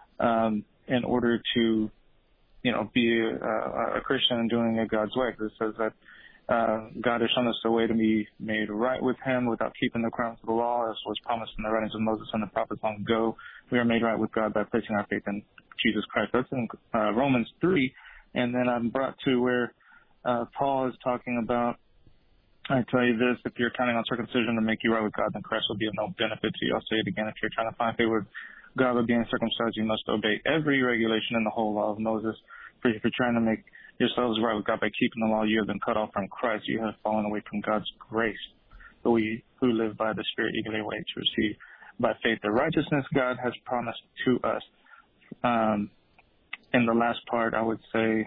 in order to, be a Christian and doing it God's way. It says that God has shown us a way to be made right with him without keeping the requirements of the law, as was promised in the writings of Moses and the prophets long ago. We are made right with God by placing our faith in Jesus Christ. That's in Romans 3. And then I'm brought to where Paul is talking about, I tell you this, if you're counting on circumcision to make you right with God, then Christ will be of no benefit to you. I'll say it again. If you're trying to find favor with God by being circumcised, you must obey every regulation in the whole law of Moses. if you're trying to make yourselves right with God by keeping the law, you have been cut off from Christ. You have fallen away from God's grace. But we who live by the Spirit eagerly wait to receive by faith the righteousness God has promised to us. In the last part, I would say,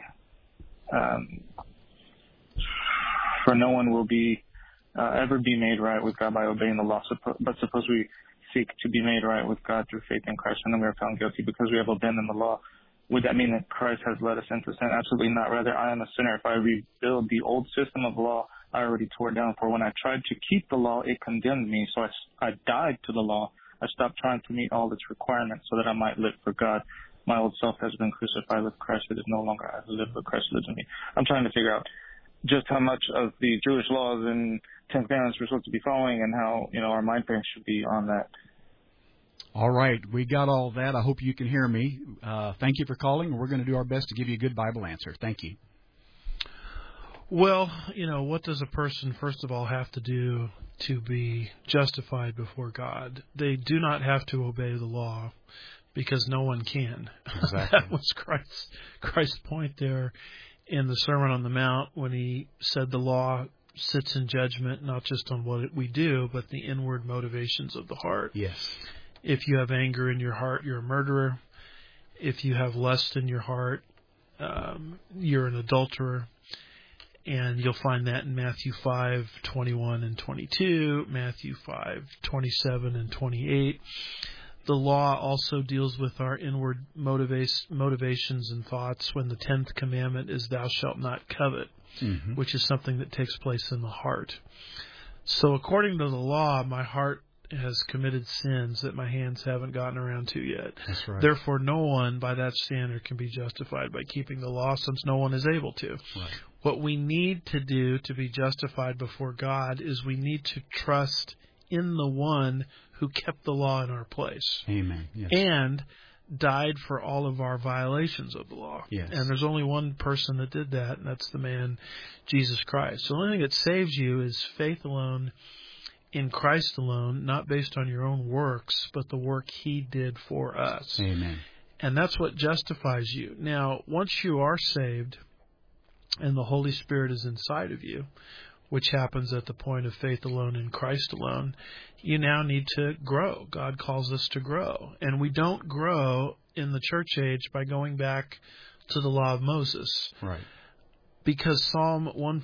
for no one will be ever be made right with God by obeying the law. But suppose we seek to be made right with God through faith in Christ, and then we are found guilty because we have abandoned the law. Would that mean that Christ has led us into sin? Absolutely not. Rather, I am a sinner. If I rebuild the old system of law I already tore down, for when I tried to keep the law, it condemned me. So I died to the law. I stopped trying to meet all its requirements so that I might live for God. My old self has been crucified with Christ. It is no longer I who live, but Christ lives in me. I'm trying to figure out just how much of the Jewish laws and Ten Commandments we're supposed to be following, and how, our mind frame should be on that. All right, we got all that. I hope you can hear me. Thank you for calling, and we're going to do our best to give you a good Bible answer. Thank you. Well, what does a person, first of all, have to do to be justified before God? They do not have to obey the law, because no one can. Exactly. That was Christ's point there in the Sermon on the Mount when he said the law sits in judgment not just on what we do, but the inward motivations of the heart. Yes. If you have anger in your heart, you're a murderer. If you have lust in your heart, you're an adulterer. And you'll find that in Matthew 5:21 and 22, Matthew 5:27 and 28. The law also deals with our inward motivations and thoughts when the 10th commandment is thou shalt not covet, which is something that takes place in the heart. So according to the law, my heart has committed sins that my hands haven't gotten around to yet. That's right. Therefore, no one by that standard can be justified by keeping the law, since no one is able to. Right. What we need to do to be justified before God is we need to trust in the one who kept the law in our place. Amen. Yes. And died for all of our violations of the law. Yes. And there's only one person that did that, and that's the man, Jesus Christ. The only thing that saves you is faith alone, in Christ alone, not based on your own works, but the work He did for us. Amen. And that's what justifies you. Now, once you are saved and the Holy Spirit is inside of you, which happens at the point of faith alone in Christ alone, you now need to grow. God calls us to grow. And we don't grow in the church age by going back to the law of Moses. Right. Because Psalm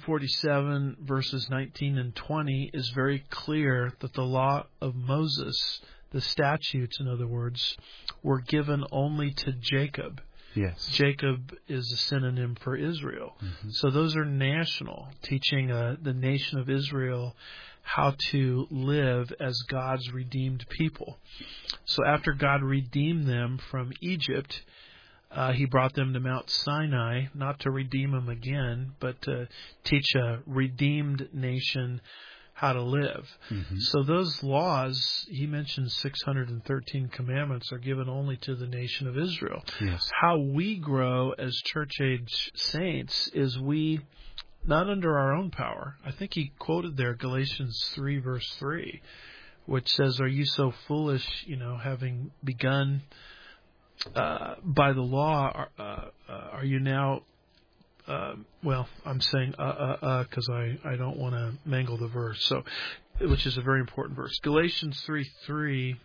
147, verses 19 and 20, is very clear that the law of Moses, the statutes, in other words, were given only to Jacob. Yes. Jacob is a synonym for Israel. Mm-hmm. So those are national, teaching the nation of Israel how to live as God's redeemed people. So after God redeemed them from Egypt, He brought them to Mount Sinai, not to redeem them again, but to teach a redeemed nation how to live. Mm-hmm. So those laws, He mentioned 613 commandments, are given only to the nation of Israel. Yes. How we grow as church-age saints is we, not under our own power. I think he quoted there Galatians 3, verse 3, which says, are you so foolish, having begun by the law, are you now, I'm saying because I don't want to mangle the verse, so, which is a very important verse. Galatians 3:3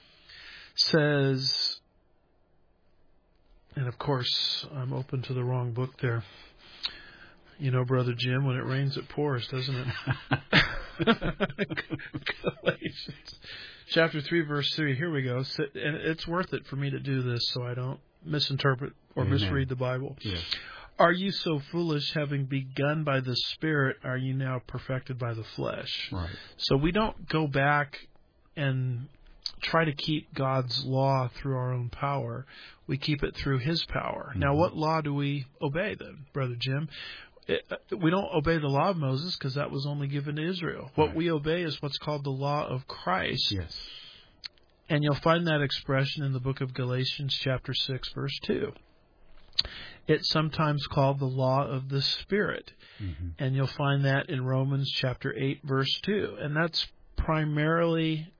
says, and of course I'm open to the wrong book there. Brother Jim, when it rains it pours, doesn't it? Galatians chapter 3, verse 3. Here we go. And it's worth it for me to do this so I don't misinterpret or Amen. misread the Bible. Yes. Are you so foolish, having begun by the Spirit, are you now perfected by the flesh? Right. So we don't go back and try to keep God's law through our own power. We keep it through His power. Mm-hmm. Now, what law do we obey then, Brother Jim? We don't obey the law of Moses because that was only given to Israel. What we obey is what's called the law of Christ. Yes. And you'll find that expression in the book of Galatians chapter 6, verse 2. It's sometimes called the law of the Spirit. Mm-hmm. And you'll find that in Romans chapter 8, verse 2. And that's primarily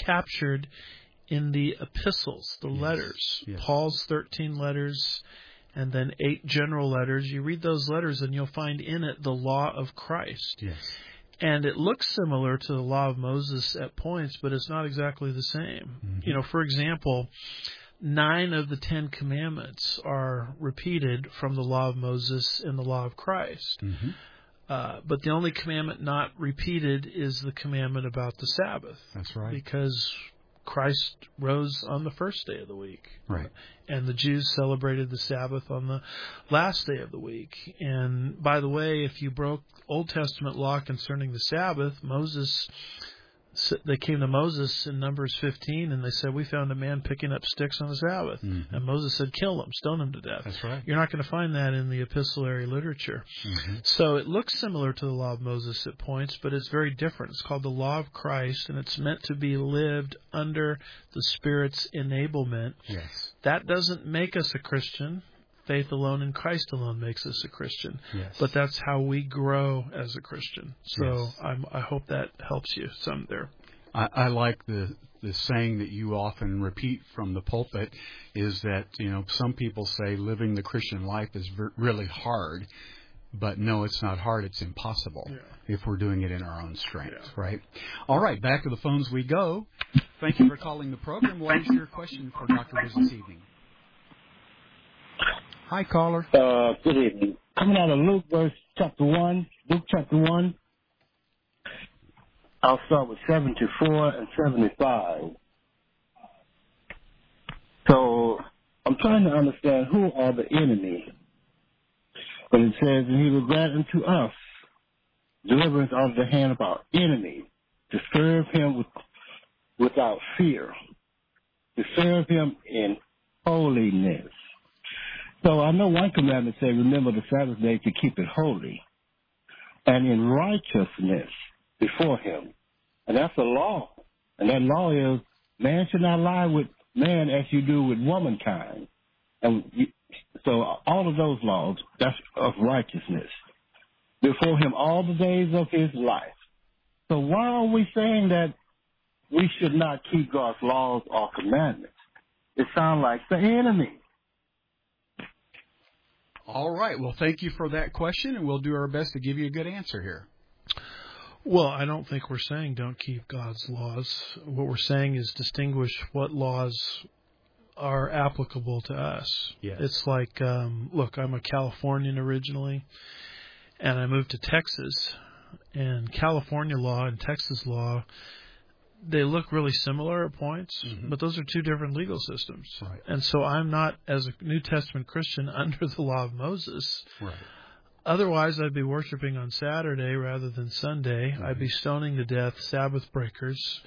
captured in the epistles, the letters. Yes. Paul's 13 letters and then 8 general letters. You read those letters and you'll find in it the law of Christ. Yes. And it looks similar to the law of Moses at points, but it's not exactly the same. Mm-hmm. For example, 9 of the 10 commandments are repeated from the law of Moses in the law of Christ. Mm-hmm. But the only commandment not repeated is the commandment about the Sabbath. That's right. Because Christ rose on the first day of the week. Right. And the Jews celebrated the Sabbath on the last day of the week. And by the way, if you broke Old Testament law concerning the Sabbath, they came to Moses in Numbers 15 and they said, we found a man picking up sticks on the Sabbath. Mm-hmm. And Moses said, kill him, stone him to death. That's right. You're not going to find that in the epistolary literature. Mm-hmm. So it looks similar to the law of Moses at points, but it's very different. It's called the law of Christ, and it's meant to be lived under the Spirit's enablement. Yes. That doesn't make us a Christian. Faith alone in Christ alone makes us a Christian. Yes. But that's how we grow as a Christian. So Yes. I hope that helps you some there. I like the saying that you often repeat from the pulpit is that, some people say living the Christian life is really hard. But no, it's not hard. It's impossible if we're doing it in our own strength, right? All right, back to the phones we go. Thank you for calling the program. What is your question for Dr. Woods this evening? Hi, caller. Good evening. Coming out of Luke chapter 1, I'll start with 74 and 75. So I'm trying to understand who are the enemy. But it says, and he will grant unto us deliverance out of the hand of our enemy, to serve him without fear, to serve him in holiness. So I know one commandment says, remember the Sabbath day to keep it holy, and in righteousness before him. And that's the law. And that law is, man should not lie with man as you do with womankind. And so all of those laws, that's of righteousness before him all the days of his life. So why are we saying that we should not keep God's laws or commandments? It sounds like the enemy. All right. Well, thank you for that question, and we'll do our best to give you a good answer here. Well, I don't think we're saying don't keep God's laws. What we're saying is distinguish what laws are applicable to us. Yes. It's like, look, I'm a Californian originally, and I moved to Texas, and California law and Texas law, they look really similar at points, but those are two different legal systems. Right. And so I'm not, as a New Testament Christian, under the law of Moses. Right. Otherwise, I'd be worshiping on Saturday rather than Sunday. I'd be stoning to death Sabbath breakers,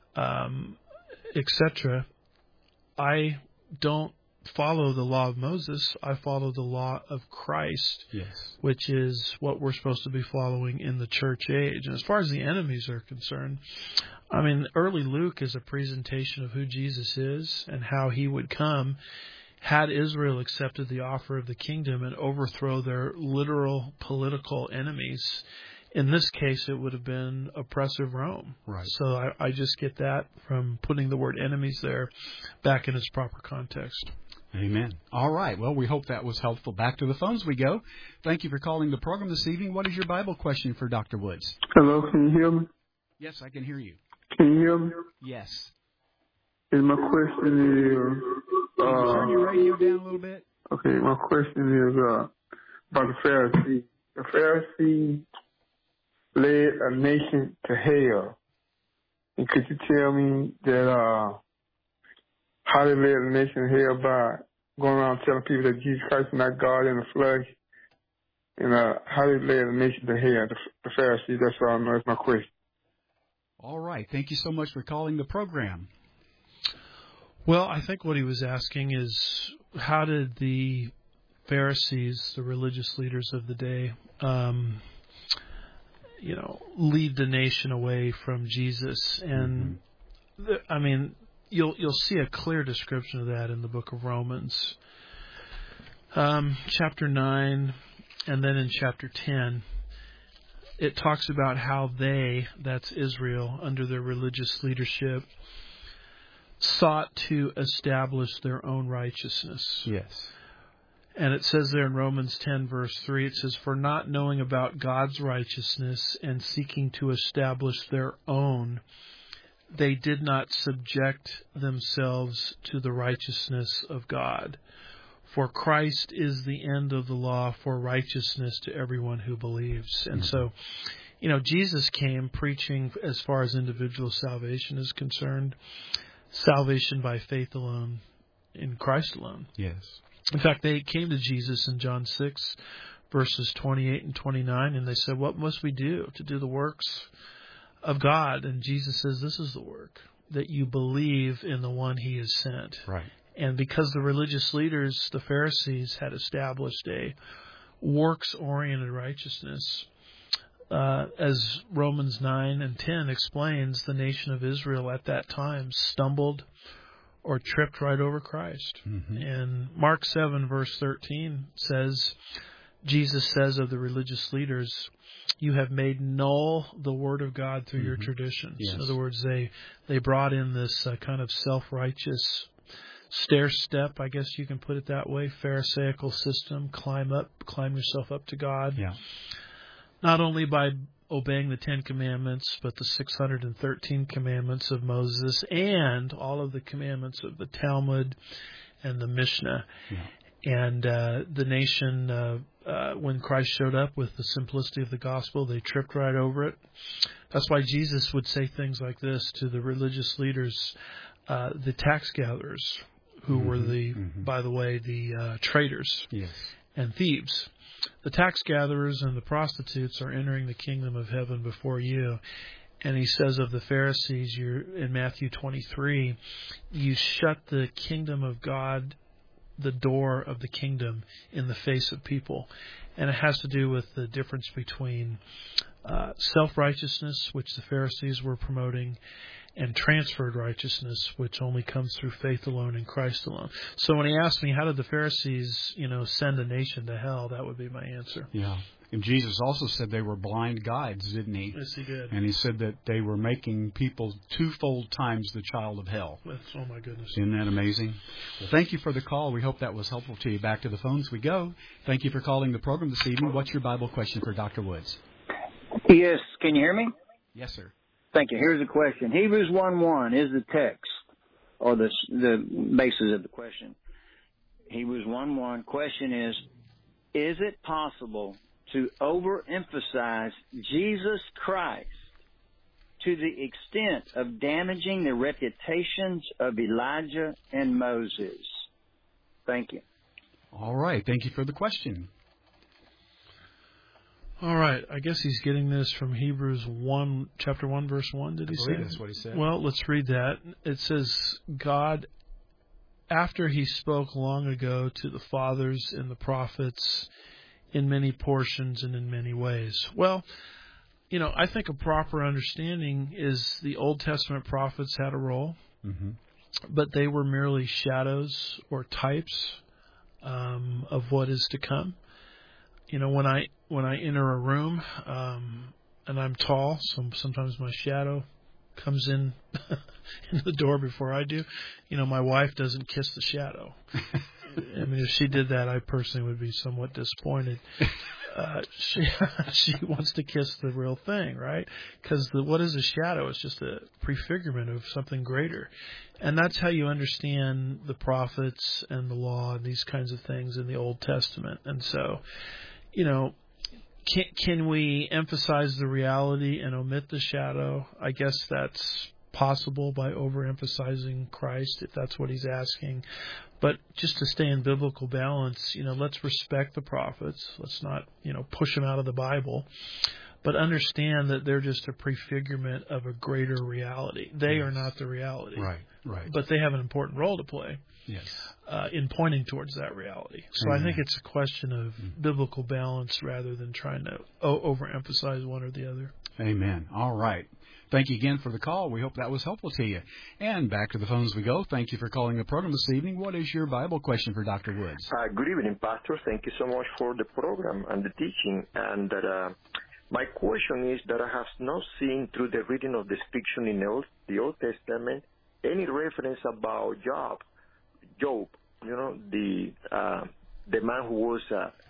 etc. I don't follow the law of Moses. I follow the law of Christ, which is what we're supposed to be following in the church age. And as far as the enemies are concerned, I mean, early Luke is a presentation of who Jesus is and how he would come had Israel accepted the offer of the kingdom and overthrow their literal political enemies. In this case, it would have been oppressive Rome. Right. So I just get that from putting the word enemies there back in its proper context. Amen. All right. Well, we hope that was helpful. Back to the phones we go. Thank you for calling the program this evening. What is your Bible question for Dr. Woods? Hello, can you hear me? Yes, I can hear you. Can you hear me? Yes. And my question is... Can you turn your radio down a little bit? Okay, my question is about the Pharisees. The Pharisees led a nation to hell. And could you tell me that how they led a nation to hell by going around telling people that Jesus Christ is not God in the flesh? And how they led a nation to hell, the Pharisees? That's all I know. That's my question. All right. Thank you so much for calling the program. Well, I think what he was asking is, how did the Pharisees, the religious leaders of the day, lead the nation away from Jesus? And I mean, you'll see a clear description of that in the book of Romans, chapter 9, and then in chapter 10. It talks about how they, that's Israel, under their religious leadership, sought to establish their own righteousness. Yes. And it says there in Romans 10, verse 3, it says, "For not knowing about God's righteousness and seeking to establish their own, they did not subject themselves to the righteousness of God. For Christ is the end of the law for righteousness to everyone who believes." And so, Jesus came preaching, as far as individual salvation is concerned, salvation by faith alone, in Christ alone. Yes. In fact, they came to Jesus in John 6, verses 28 and 29, and they said, "What must we do to do the works of God?" And Jesus says, "This is the work, that you believe in the one he has sent." Right. And because the religious leaders, the Pharisees, had established a works-oriented righteousness, as Romans 9 and 10 explains, the nation of Israel at that time stumbled or tripped right over Christ. Mm-hmm. And Mark 7, verse 13 says, Jesus says of the religious leaders, "You have made null the word of God through your traditions." Yes. In other words, they brought in this kind of self-righteous stair-step, I guess you can put it that way, Pharisaical system, climb yourself up to God. Yeah. Not only by obeying the 10 Commandments, but the 613 commandments of Moses and all of the commandments of the Talmud and the Mishnah. Yeah. And the nation, when Christ showed up with the simplicity of the gospel, they tripped right over it. That's why Jesus would say things like this to the religious leaders, the tax gatherers, who were by the way, the traitors and thieves. "The tax gatherers and the prostitutes are entering the kingdom of heaven before you." And he says of the Pharisees, in Matthew 23, "You shut the kingdom of God, the door of the kingdom, in the face of people." And it has to do with the difference between self-righteousness, which the Pharisees were promoting, and transferred righteousness, which only comes through faith alone in Christ alone. So when he asked me, how did the Pharisees, send a nation to hell, that would be my answer. Yeah. And Jesus also said they were blind guides, didn't he? Yes, he did. And he said that they were making people twofold times the child of hell. Oh, my goodness. Isn't that amazing? Well, thank you for the call. We hope that was helpful to you. Back to the phones we go. Thank you for calling the program this evening. What's your Bible question for Dr. Woods? Yes. Can you hear me? Yes, sir. Thank you. Here's the question. Hebrews 1:1 is the text, or the basis of the question. Hebrews 1:1. Question is it possible to overemphasize Jesus Christ to the extent of damaging the reputations of Elijah and Moses? Thank you. All right. Thank you for the question. All right. I guess he's getting this from Hebrews 1, chapter 1, verse 1, did he say? That's what he said. Well, let's read that. It says, "God, after he spoke long ago to the fathers and the prophets in many portions and in many ways." Well, I think a proper understanding is the Old Testament prophets had a role, but they were merely shadows or types of what is to come. When I enter a room and I'm tall, so sometimes my shadow comes in the door before I do. My wife doesn't kiss the shadow. I mean, if she did that, I personally would be somewhat disappointed. She wants to kiss the real thing, right? Because what is a shadow? It's just a prefigurement of something greater. And that's how you understand the prophets and the law and these kinds of things in the Old Testament. And so, can we emphasize the reality and omit the shadow? I guess that's possible by overemphasizing Christ, if that's what he's asking. But just to stay in biblical balance, let's respect the prophets. Let's not, push them out of the Bible. But understand that they're just a prefigurement of a greater reality. They are not the reality. Right. But they have an important role to play. Yes. In pointing towards that reality. So I think it's a question of biblical balance rather than trying to overemphasize one or the other. Amen. All right. Thank you again for the call. We hope that was helpful to you. And back to the phones we go. Thank you for calling the program this evening. What is your Bible question for Dr. Woods? Good evening, Pastor. Thank you so much for the program and the teaching. And my question is that I have not seen through the reading of the scripture in the Old Testament any reference about Job, the the man who was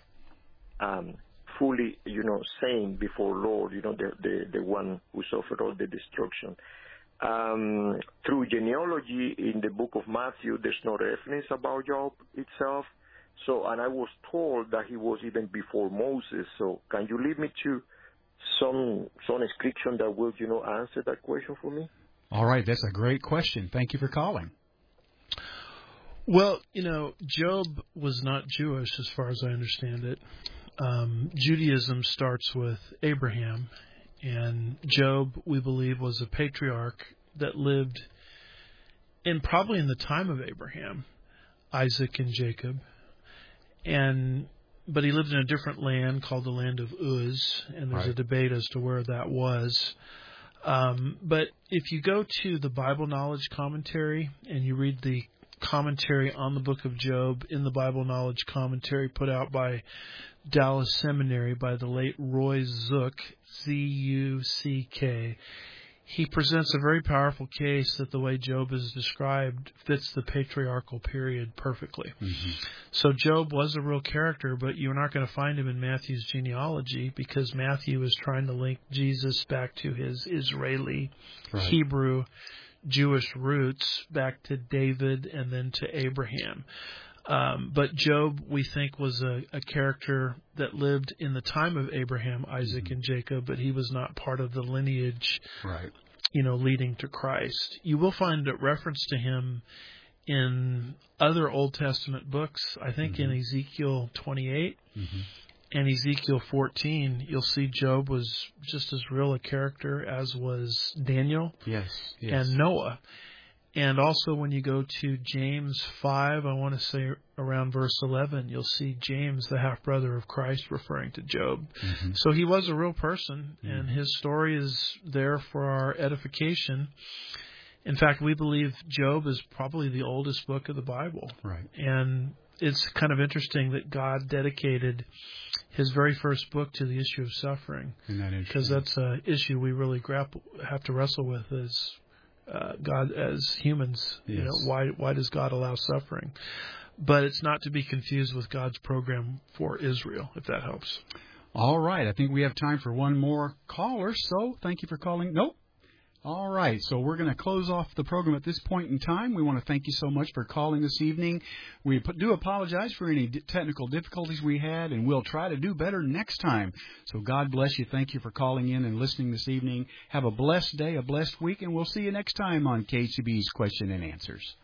fully, sane before Lord, the one who suffered all the destruction. Through genealogy in the book of Matthew, there's no reference about Job itself. So, and I was told that he was even before Moses. So, can you lead me to some description that will, answer that question for me? All right, that's a great question. Thank you for calling. Well, Job was not Jewish as far as I understand it. Judaism starts with Abraham, and Job, we believe, was a patriarch that lived probably in the time of Abraham, Isaac, and Jacob. But he lived in a different land called the land of Uz, and there's a debate as to where that was. But if you go to the Bible Knowledge Commentary and you read the commentary on the book of Job in the Bible Knowledge Commentary put out by Dallas Seminary by the late Roy Zuck, Z-U-C-K, he presents a very powerful case that the way Job is described fits the patriarchal period perfectly. Mm-hmm. So Job was a real character, but you're not going to find him in Matthew's genealogy because Matthew is trying to link Jesus back to his Israeli, Hebrew, Jewish roots, back to David and then to Abraham. But Job, we think, was a character that lived in the time of Abraham, Isaac, and Jacob, but he was not part of the lineage, leading to Christ. You will find a reference to him in other Old Testament books. I think in Ezekiel 28 and Ezekiel 14, you'll see Job was just as real a character as was Daniel and Noah. And also when you go to James 5, I want to say around verse 11, you'll see James, the half-brother of Christ, referring to Job. Mm-hmm. So he was a real person, and his story is there for our edification. In fact, we believe Job is probably the oldest book of the Bible. Right. And it's kind of interesting that God dedicated his very first book to the issue of suffering. Because that's an issue we really have to wrestle with as God, as humans. Yes. Why does God allow suffering? But it's not to be confused with God's program for Israel, if that helps. All right. I think we have time for one more caller, so thank you for calling. Nope. All right, so we're going to close off the program at this point in time. We want to thank you so much for calling this evening. We do apologize for any technical difficulties we had, and we'll try to do better next time. So God bless you. Thank you for calling in and listening this evening. Have a blessed day, a blessed week, and we'll see you next time on KCB's Question and Answers.